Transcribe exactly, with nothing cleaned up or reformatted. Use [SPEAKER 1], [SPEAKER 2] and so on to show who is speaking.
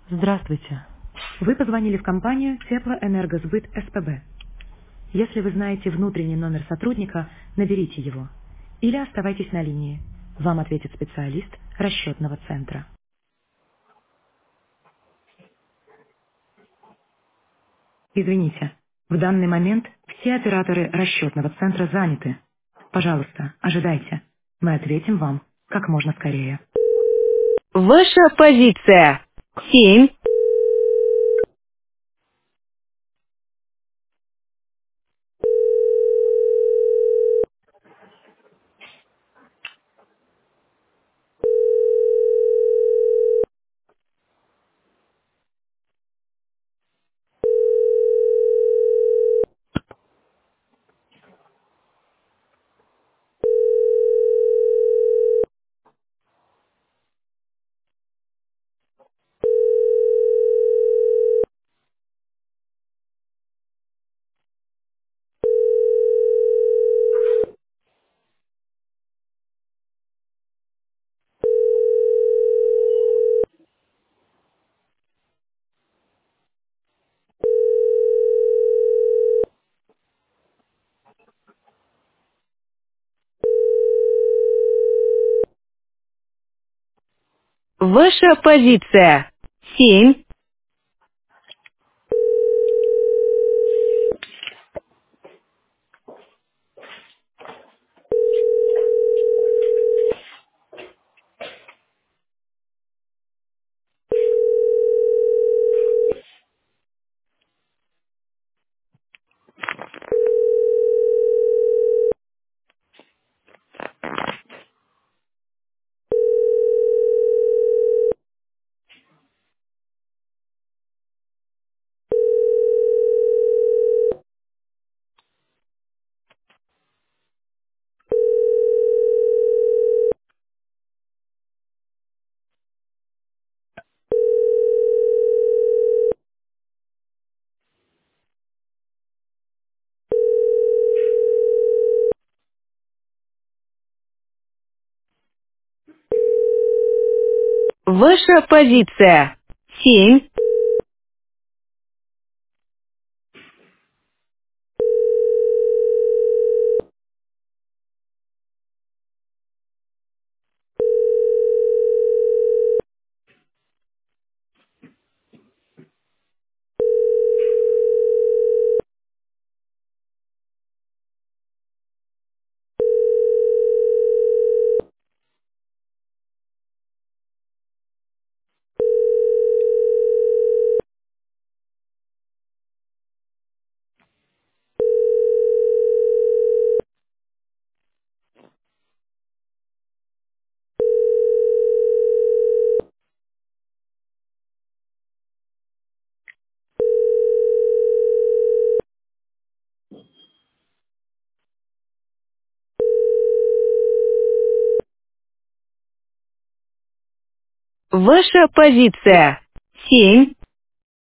[SPEAKER 1] Здравствуйте. Вы позвонили в компанию Теплоэнергосбыт СПБ. Если вы знаете внутренний номер сотрудника, наберите его. Или оставайтесь на линии. Вам ответит специалист расчетного центра. Извините, в данный момент все операторы расчетного центра заняты. Пожалуйста, ожидайте. Мы ответим вам как можно скорее. Ваша позиция. Семь. Ваша позиция. Семь. Ваша позиция. Семь. Ваша позиция. Семь.